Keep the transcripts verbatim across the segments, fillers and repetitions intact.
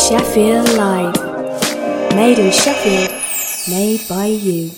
Sheffield Live. Made in Sheffield, made by you.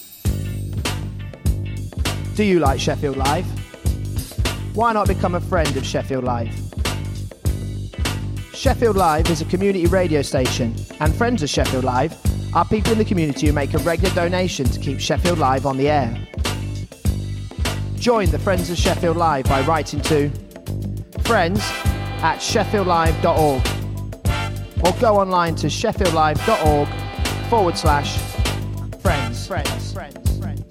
Do you like Sheffield Live? Why not become a friend of Sheffield Live? Sheffield Live is a community radio station, and friends of Sheffield Live are people in the community who make a regular donation to keep Sheffield Live on the air. Join the Friends of Sheffield Live by writing to friends at sheffield live dot org or go online to sheffield live dot org forward slash friends. Friends. Friends. Friends.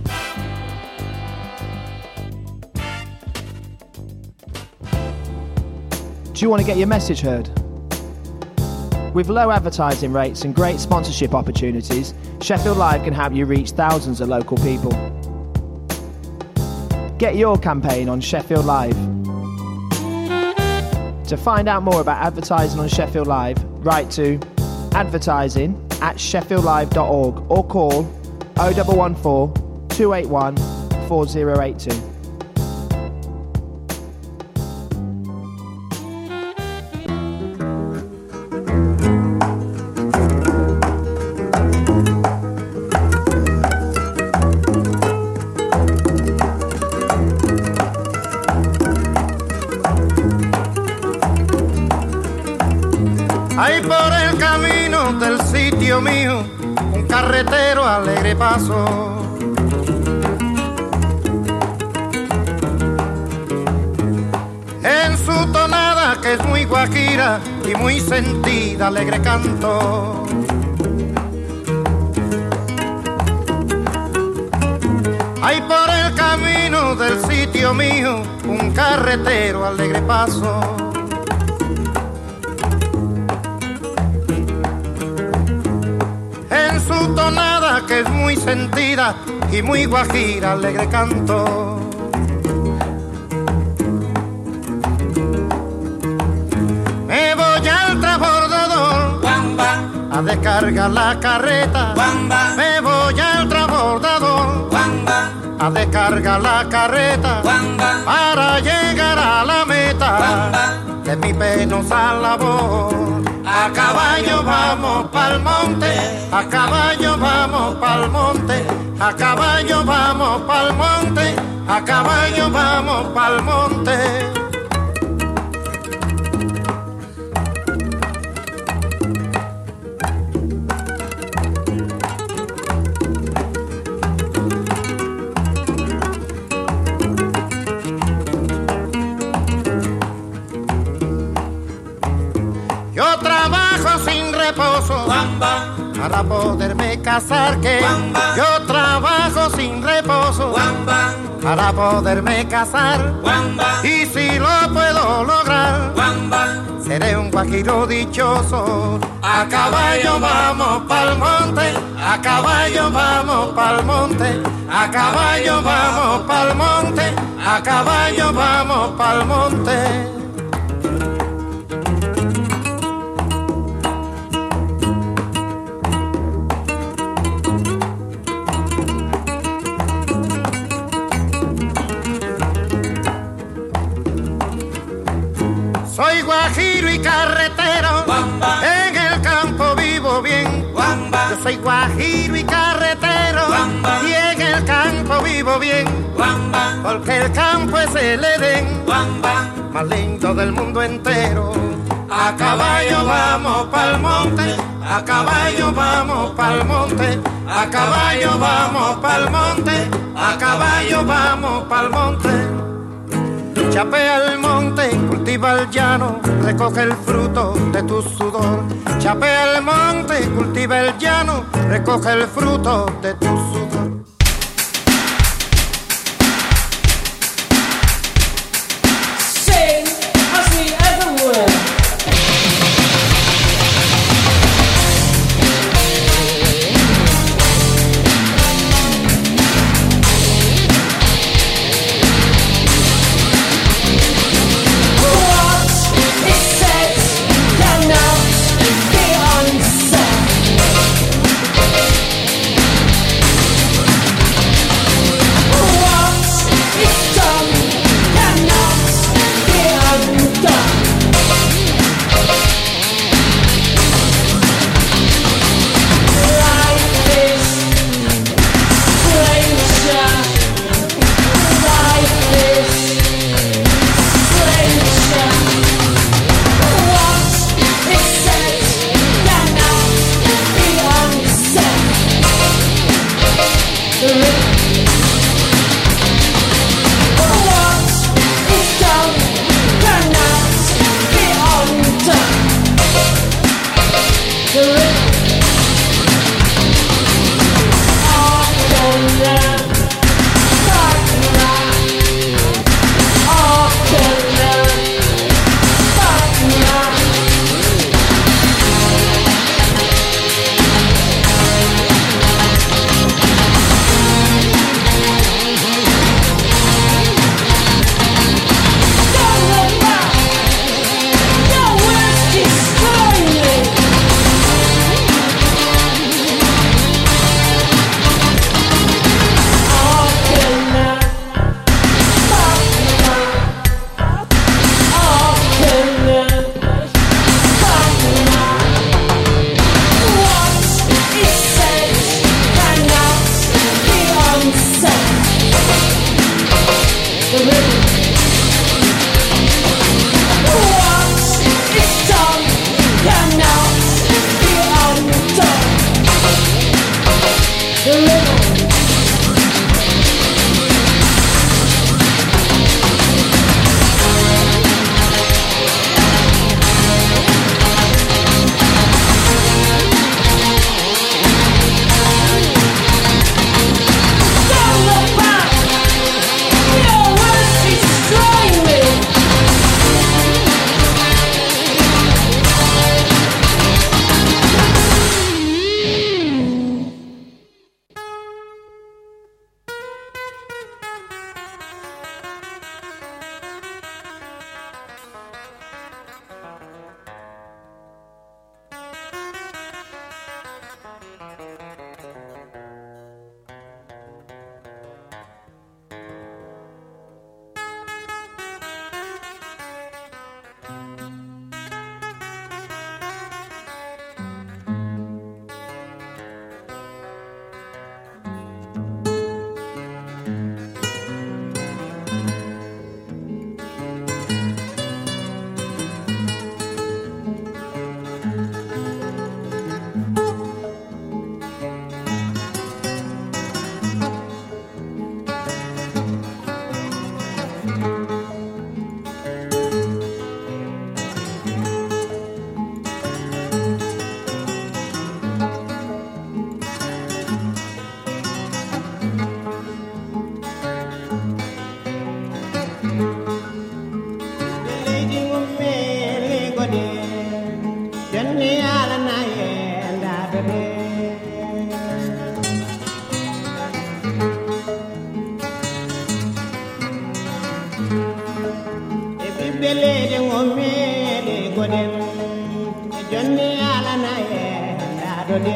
Do you want to get your message heard? With low advertising rates and great sponsorship opportunities, Sheffield Live can help you reach thousands of local people. Get your campaign on Sheffield Live. To find out more about advertising on Sheffield Live, write to advertising at sheffield live dot org or call oh one one four, two eight one, four oh eight two. Hay por el camino del sitio mío un carretero alegre paso. En su tonada que es muy guajira y muy sentida alegre canto. Hay por el camino del sitio mío un carretero alegre paso. En su tonada que es muy sentida y muy guajira alegre canto. Me voy al transbordador a descargar la carreta. Me voy al transbordador a descargar la carreta para llegar a la meta de mi penosa labor. A caballo vamos pa'l monte, a caballo vamos pa'l monte, a caballo vamos pa'l monte, a caballo vamos pa'l monte. Yo trabajo sin reposo para poderme casar, que yo trabajo sin reposo para poderme casar, y si lo puedo lograr seré un guajiro dichoso. A caballo vamos pa'l monte, a caballo vamos pa'l monte, a caballo vamos pa'l monte, a caballo vamos pa'l monte. Soy guajiro y carretero, en el campo vivo bien. Yo soy guajiro y carretero, y en el campo vivo bien. Porque el campo es el Edén más lindo del mundo entero. A caballo vamos pa'l monte, a caballo vamos pa'l monte, a caballo vamos pa'l monte, a caballo vamos pa'l monte. Chapea el monte, cultiva el llano, recoge el fruto de tu sudor. Chapea el monte, cultiva el llano, recoge el fruto de tu sudor. Sing as we ever would. Be on set. Johnny Alana, Dado.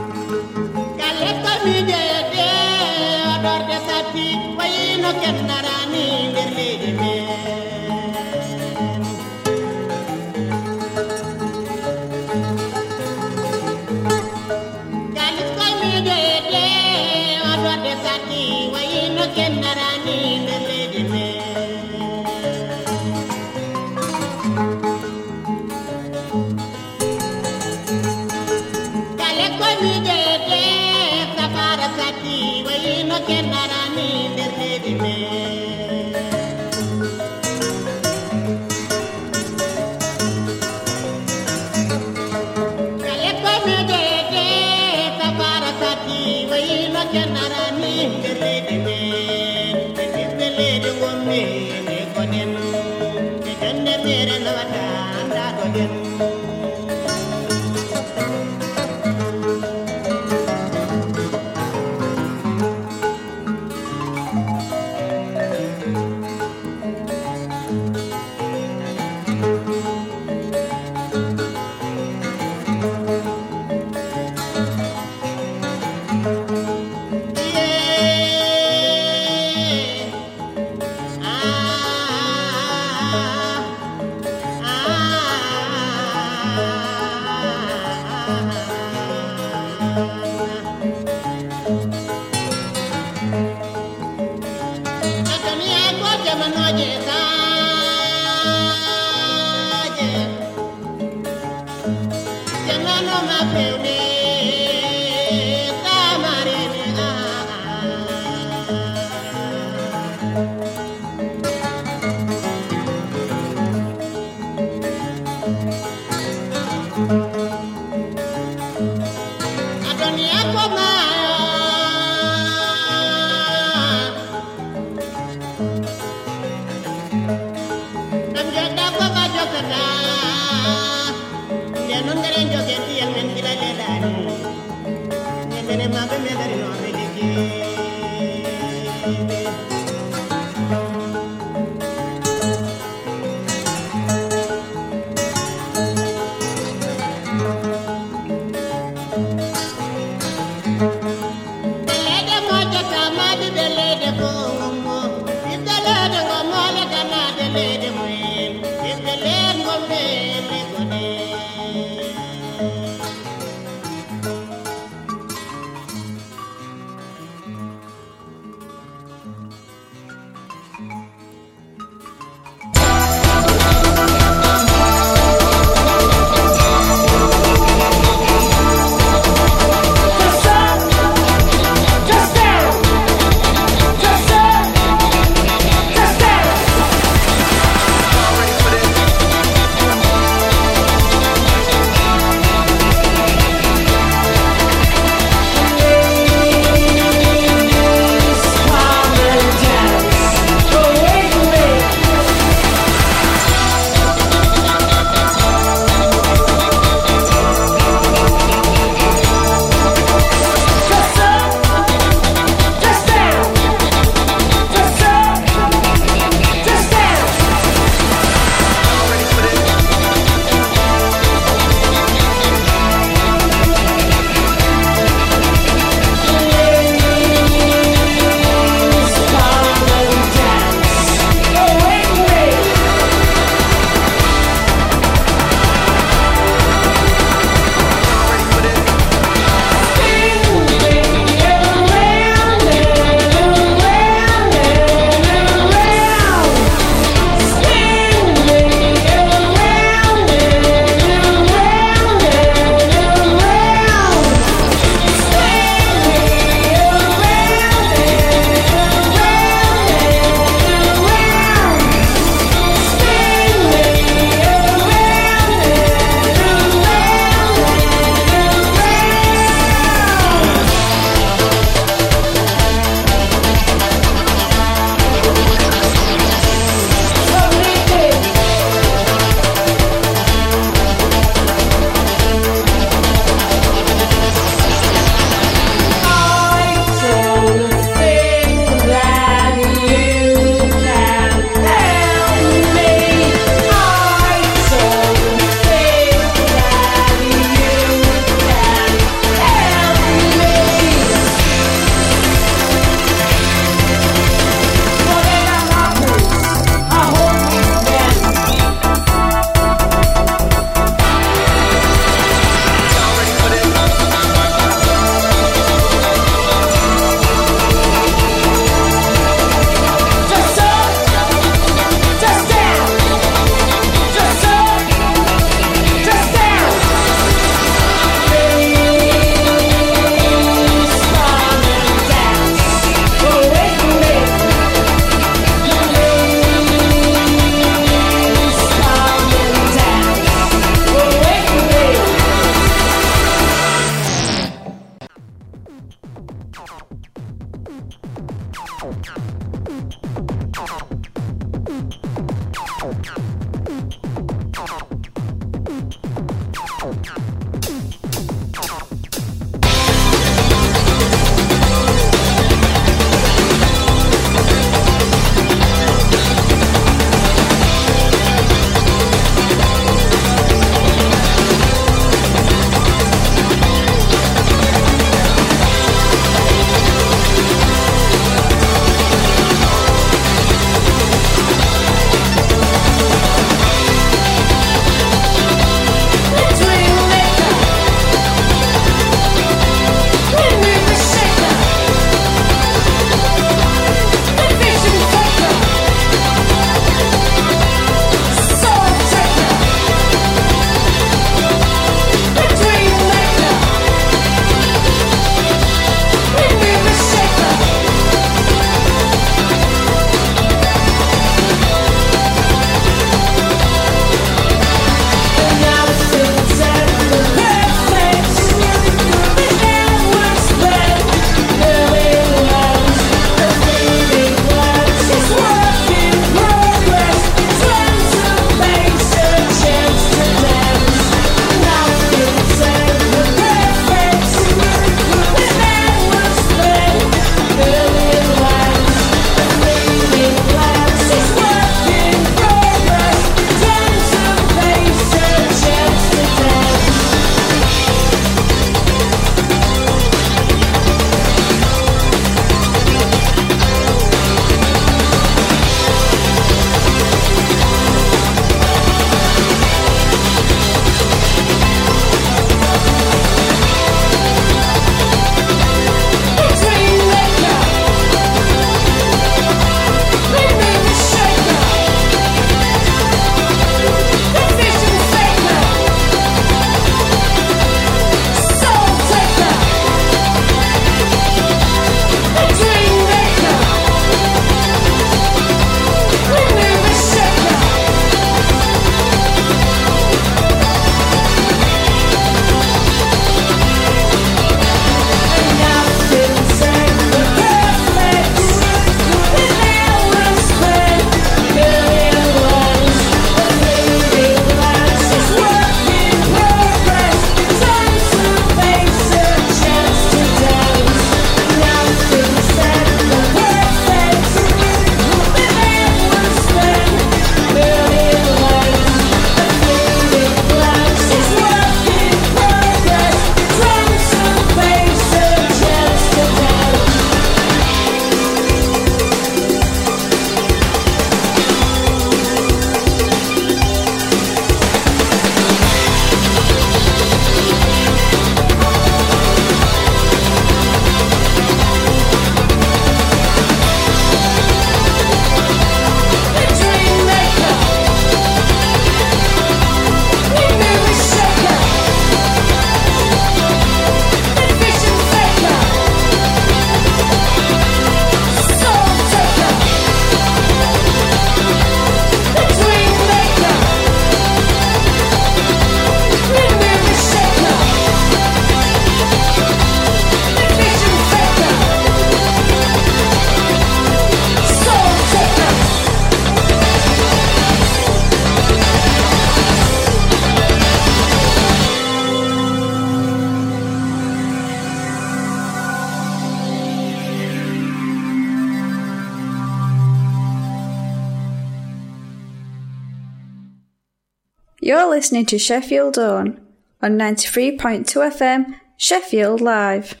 You're listening to Sheffield Own on ninety-three point two F M, Sheffield Live.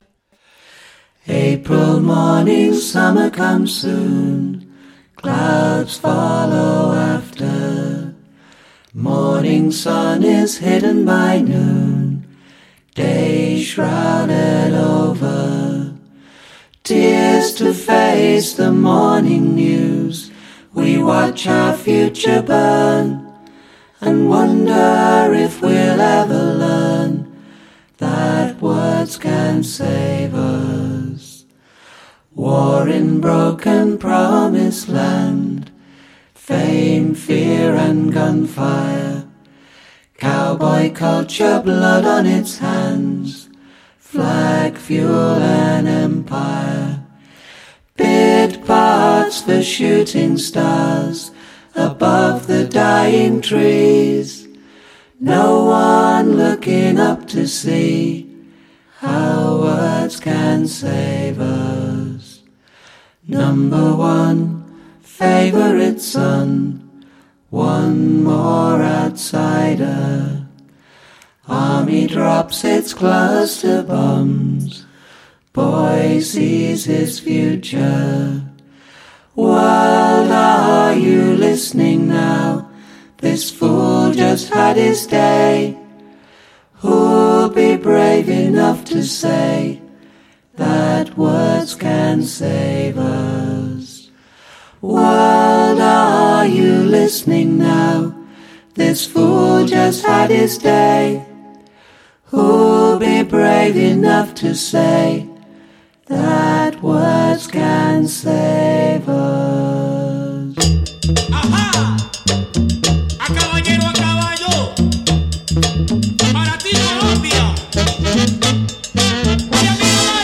April morning, summer comes soon, clouds follow after. Morning sun is hidden by noon, day shrouded over. Tears to face the morning news, we watch our future burn, and wonder if we'll ever learn that words can save us. War in broken promised land, fame, fear and gunfire, cowboy culture, blood on its hands, flag, fuel and empire. Pit pots for shooting stars above the dying trees. No one looking up to see how words can save us. Number one, favorite son, one more outsider. Army drops its cluster bombs. Boy sees his future. World, are you listening now? This fool just had his day. Who'll be brave enough to say that words can save us? World, are you listening now? This fool just had his day. Who'll be brave enough to say that words can save us? ¡Ajá! ¡A caballero, a caballo! ¡Para ti, Colombia! ¡Voy a mirar!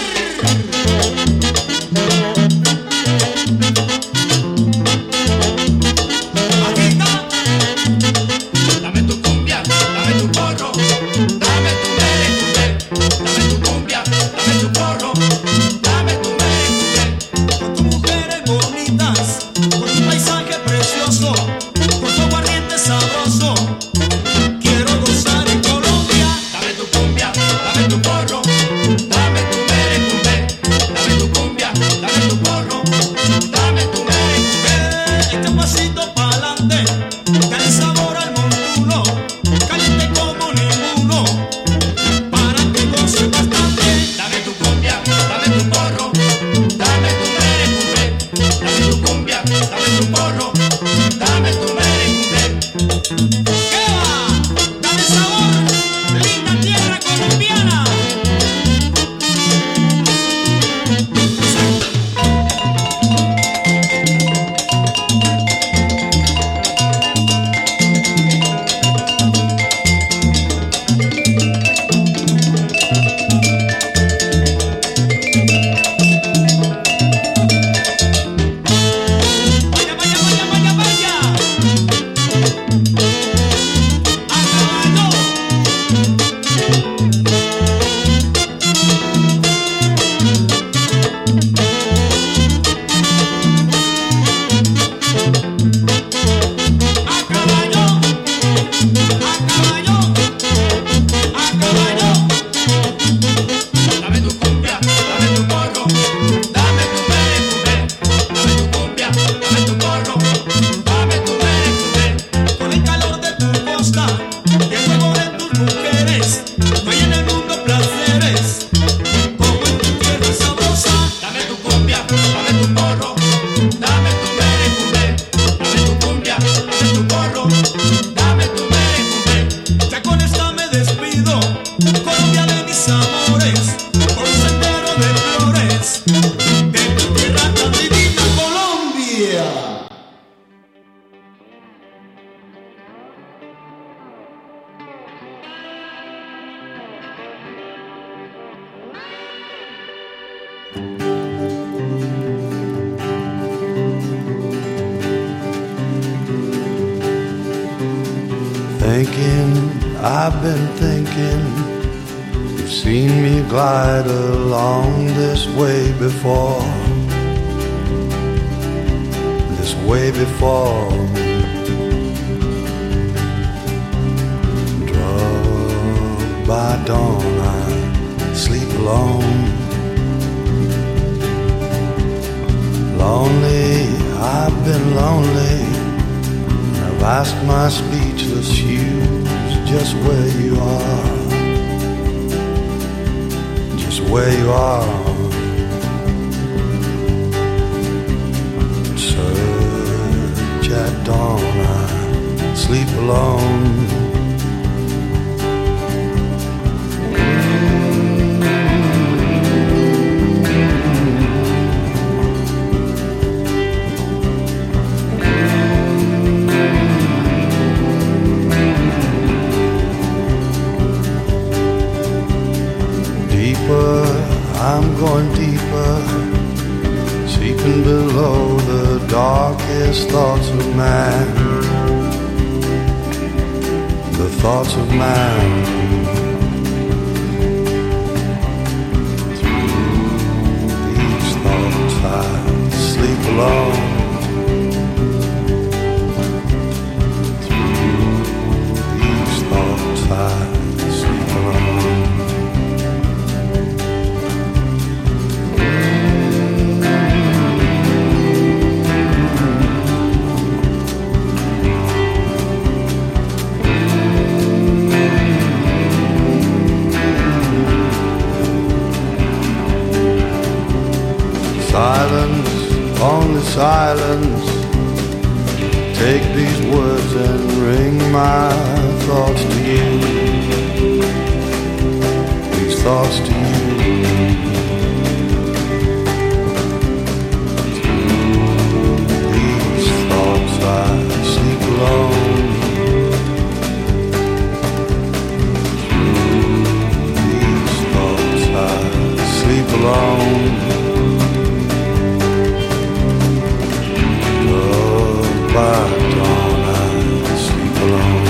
Aquí está. Dame tu cumbia, dame tu porro, dame tu merengue, dame tu cumbia, dame tu porro, dame tu merengue. Con tus mujeres bonitas, con tu paisaje precioso, con tu aguardiente sabroso, quiero gozar en Colombia. Dame tu cumbia, dame tu porro, dame tu merengue, dame tu cumbia, dame tu porro, dame tu merengue. Este pasito pa'lante, dale sabor al montuno, caliente como ninguno, para que goces bastante. Dame tu cumbia, dame tu porro, dame tu merengue, dame tu cumbia, dame tu porro, dame tu merengue. ¿Qué va? Dale sabor, linda tierra colombiana. Vaya, vaya, vaya, vaya, vaya. A caballo. A caballo. A caballo. A caballo. Dame tu cumbia, dame tu porro, dame tu merengue, dame tu cumbia, dame tu porro, dame tu merengue. Con el calor de tu costa y el fuego de tus mujeres, no hay en el mundo placeres como en tu tierra sabrosa. Dame tu cumbia, dame tu porro, dame tu merengue, dame tu cumbia, dame tu porro, dame tu merengue. Ya con esta me despido, Colombia de mis amores, por un sendero de flores, de tu tierra tan divina, Colombia. Thinking, I've been thinking, you've seen me glide along this way before, this way before. Drugged by dawn, I sleep alone. Lonely, I've been lonely. I've asked my speechless shoes just where you are, just where you are. Search at dawn, I sleep alone. I'm going deeper, seeking highest thoughts of man, the thoughts of man. Through these thoughts I sleep alone. Through these thoughts I sleep alone. Silence, only silence. Take these words and bring my thoughts to you. These thoughts to you. Through these thoughts I sleep alone. Through these thoughts I sleep alone. By dawn I sleep alone.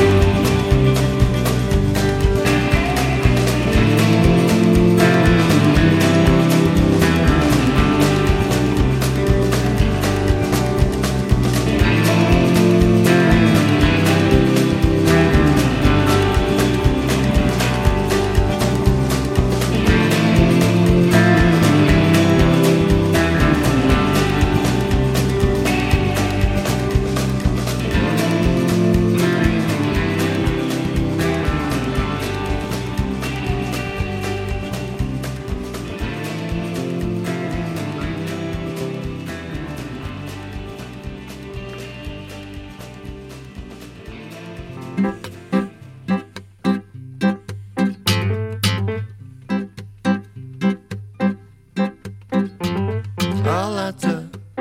A letter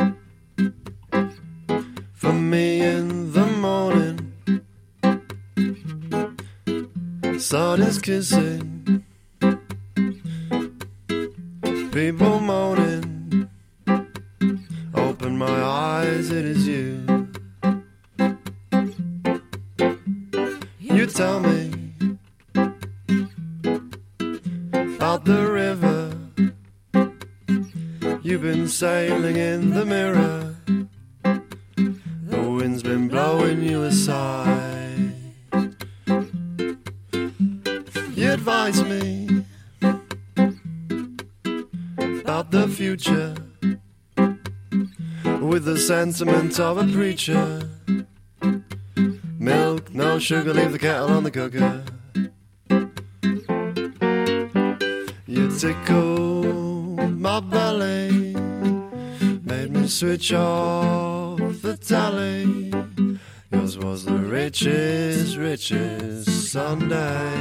for me in the morning. Sun is kissing, people moaning. Open my eyes, it is you. You tell me about the river. You've been sailing in the mirror. The wind's been blowing you aside. You advise me about the future with the sentiment of a preacher. Milk, no sugar, leave the kettle on the cooker. You tickle my belly, made me switch off the tally. Yours was the richest, richest Sunday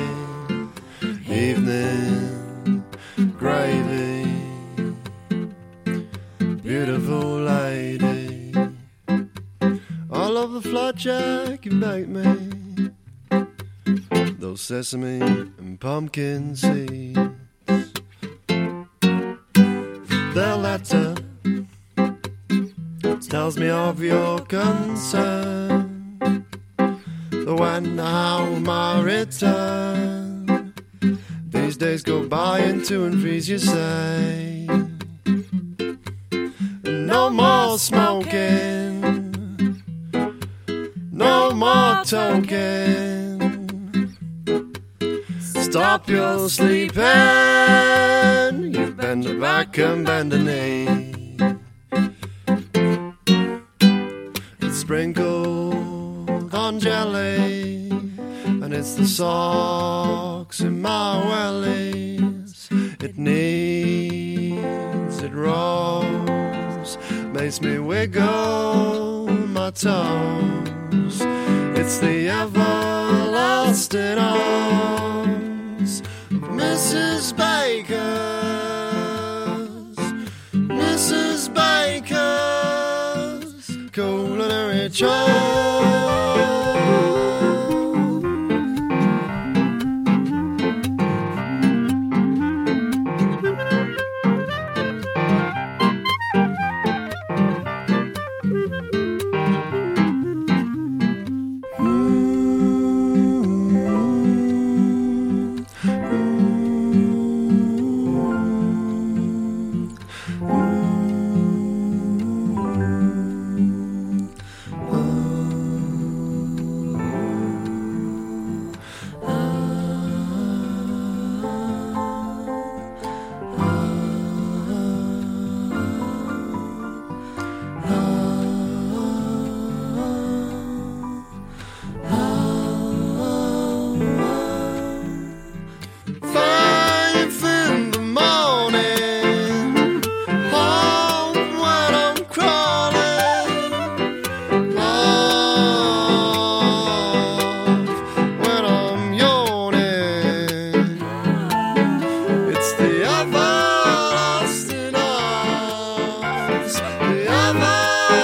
evening gravy. Beautiful lady, I love the flapjack you baked me, those sesame and pumpkin seeds. The letter tells me of your concern, the when, how, my return. These days go by in two and threes, you say. No more smoking, no more toking. Stop your sleeping, you bend a back and bend a knee. It's sprinkled on jelly, and it's the socks in my wellies. It kneads, it rolls, makes me wiggle my toes. It's the everlasting arms of Missus Baker's, Missus Baker's culinary choice.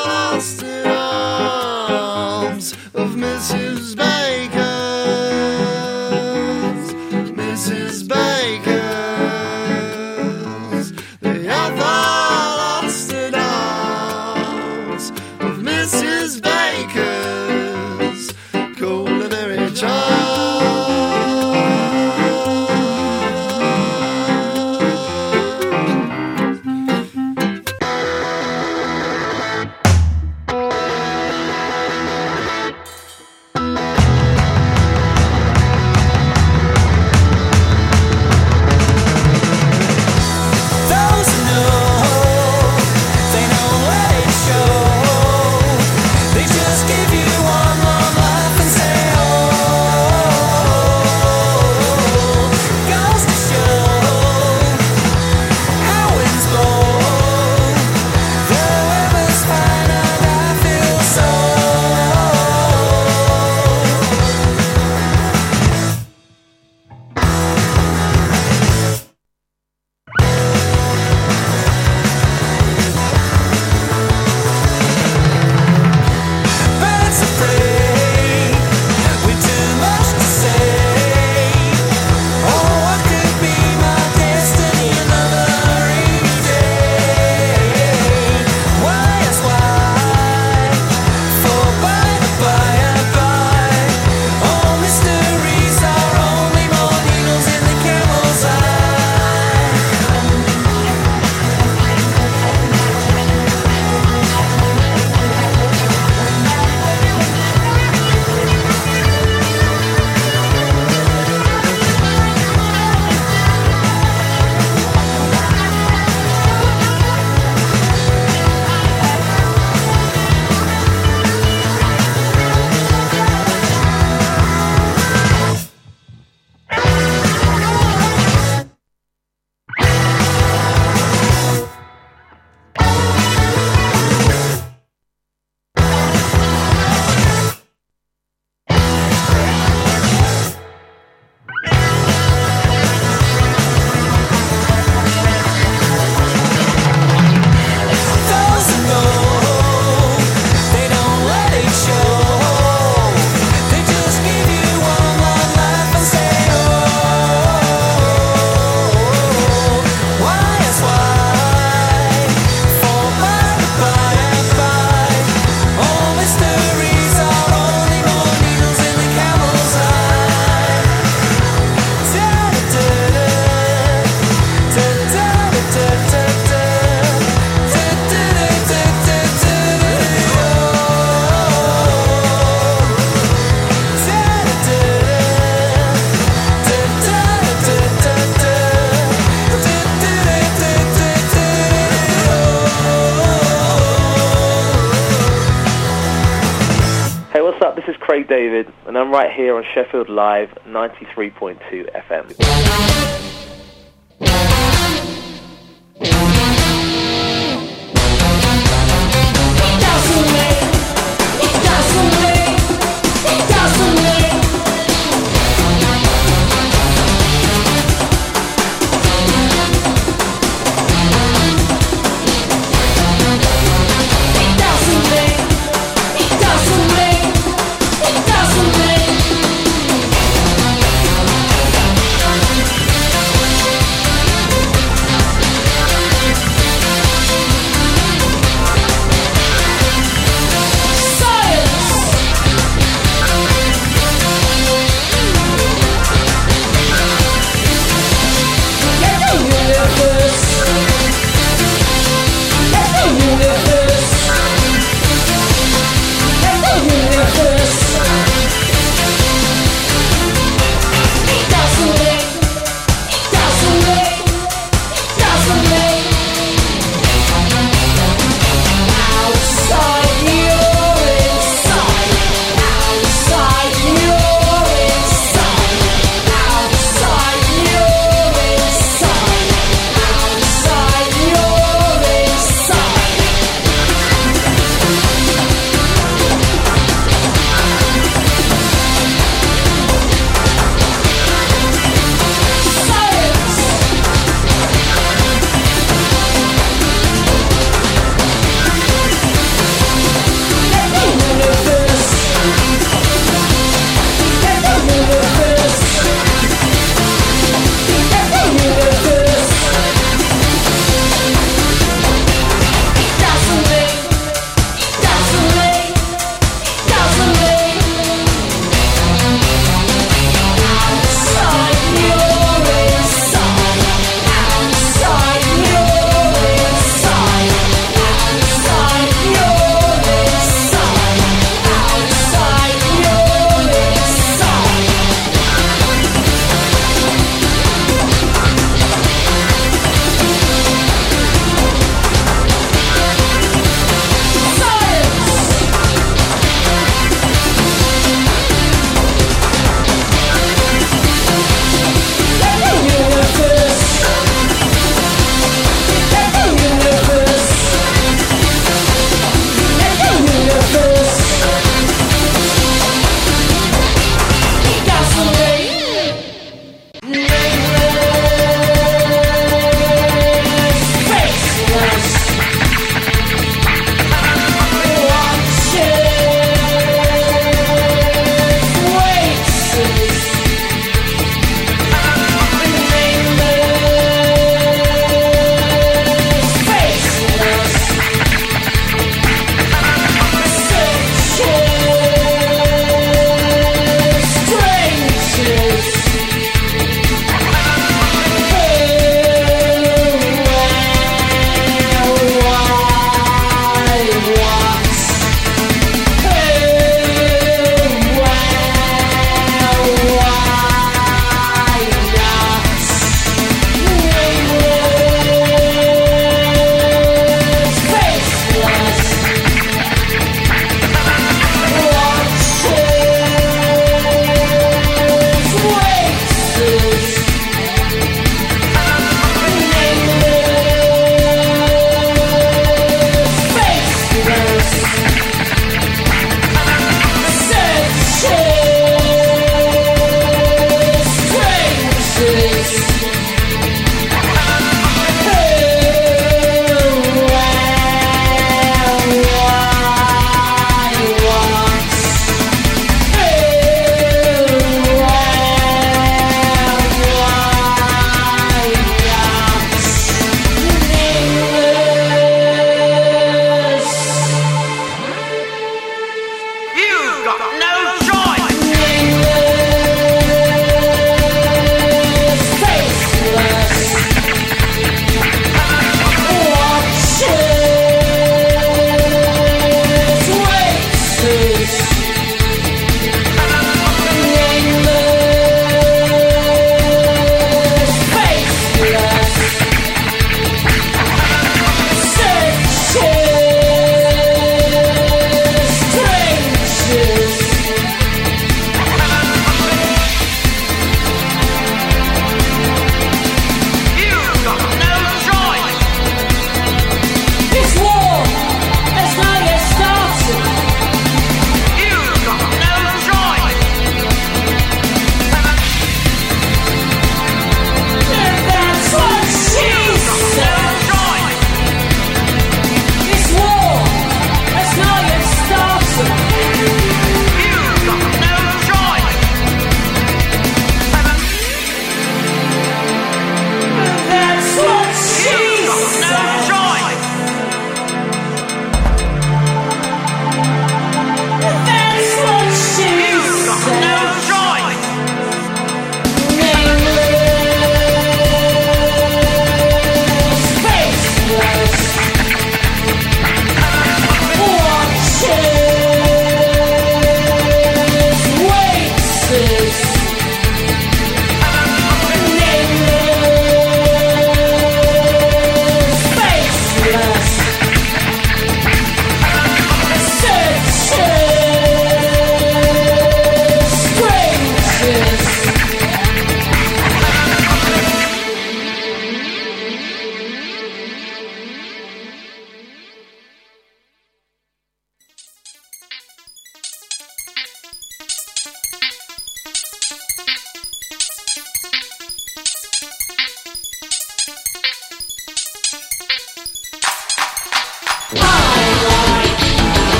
lost in arms of Missus Baker's, Missus Baker's. The other lost in arms of Missus Baker's culinary charm. David, and I'm right here on Sheffield Live ninety-three point two F M. Doesn't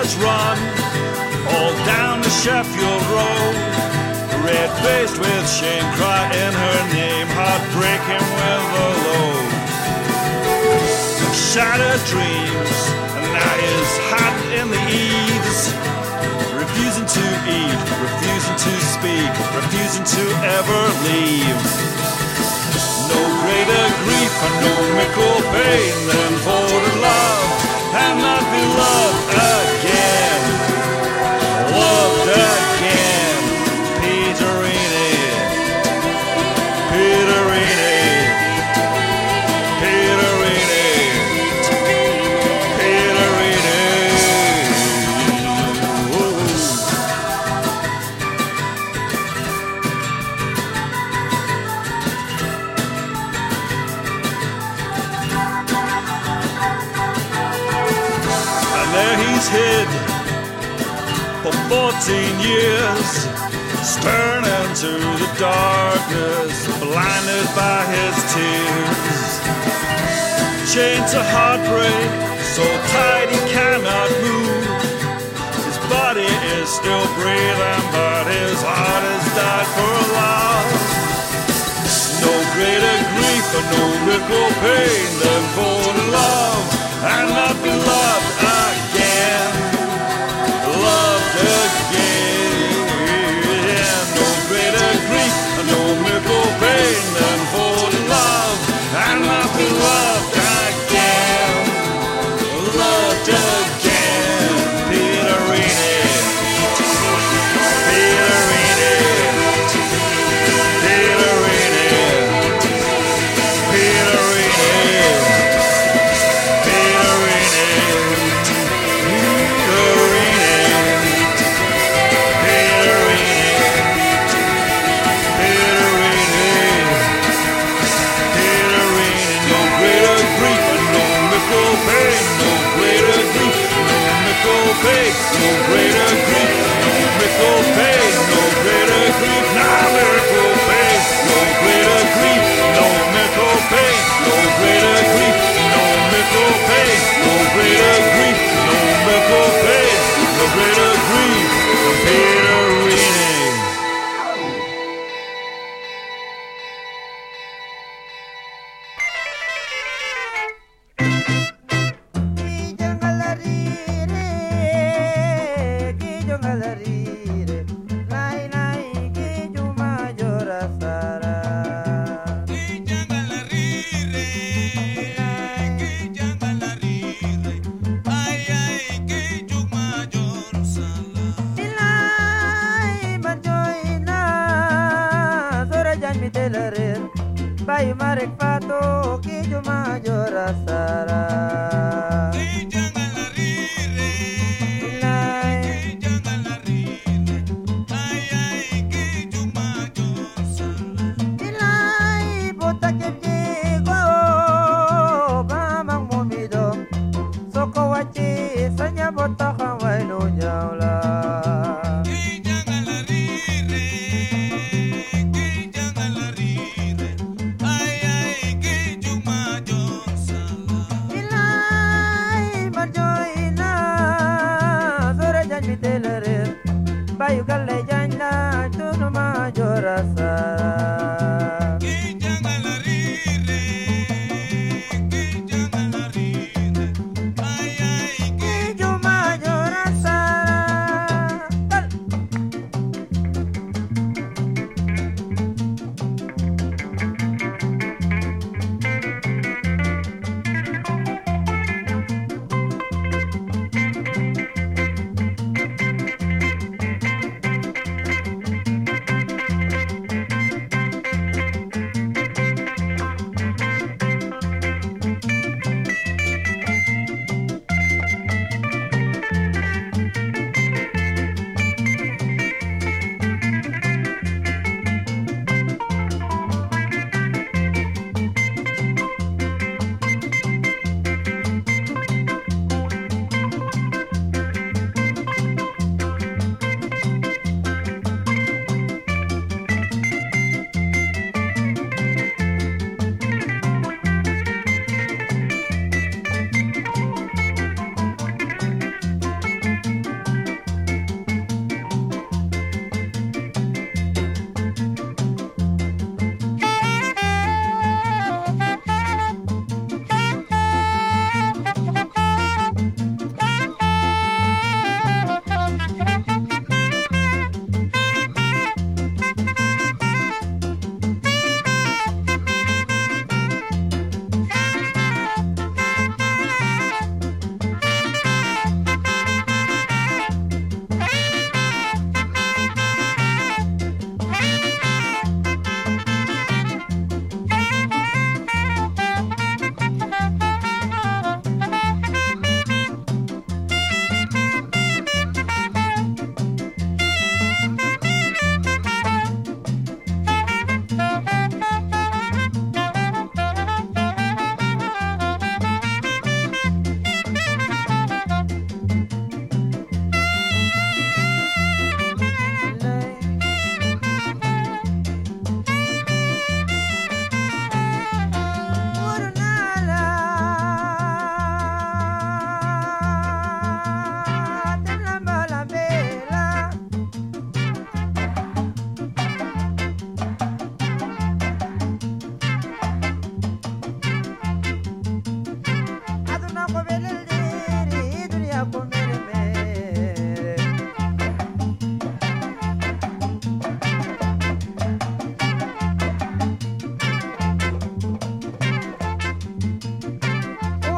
cars run all down the Sheffield Road. Red-faced with shame, cry in her name, heartbreaking with a load. Shattered dreams, and now is hot in the eaves. Refusing to eat, refusing to speak, refusing to ever leave. No greater grief and no mickle pain than for to love and not be loved again. Loved again. Peterini, Peterini, Peterini, Peterini. And there he's hid for fourteen years, stern into the darkness, blinded by his tears. Chained to heartbreak, so tight he cannot move. His body is still breathing, but his heart has died for love. No greater grief or no mickle pain than for to love and not be loved again. Loved again. No greater grief and no mickle pain than for to love and not be loved again. Loved again. Peterini, Peterini, Peterini, Peterini, Pain, no greater grief, no miracle pain, no greater grief, no miracle pain, no greater grief, no miracle pain, no greater grief, no miracle pain, no greater grief, no miracle pain, no greater grief, Peterini. Bayu marek pato kijo mayor asara.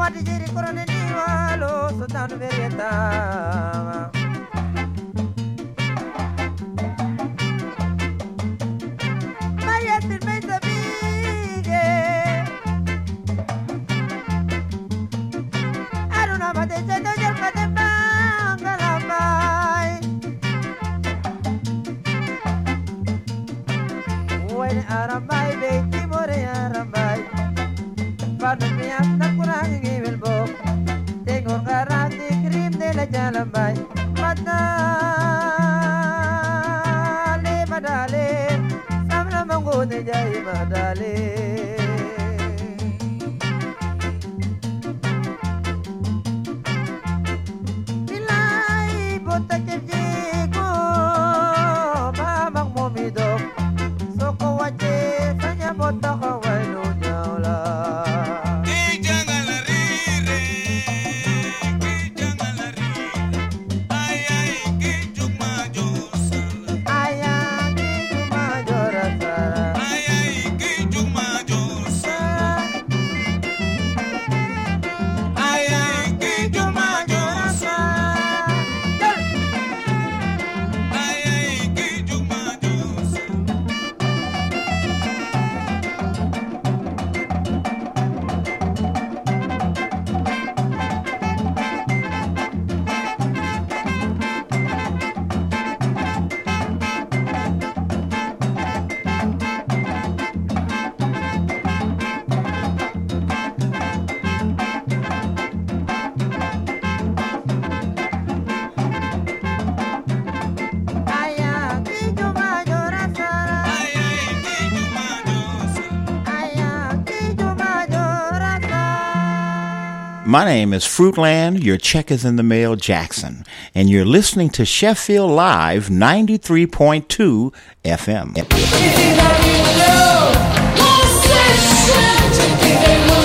mati jiri korone ni walo sultan verieta Mariatin me sabige Aruna mate chendo jalka de mangalamai When arambai beti more arambai Panu miat na kurang ngibel bok Tengok garang di krim de la jalambai Madale, madale Samla mango de jai madale Nilai bota kejiko Mamang momidok Soko wache sanya bota kawainu nyaula My name is Fruitland, your check is in the mail, Jackson, and you're listening to Sheffield Live ninety-three point two F M.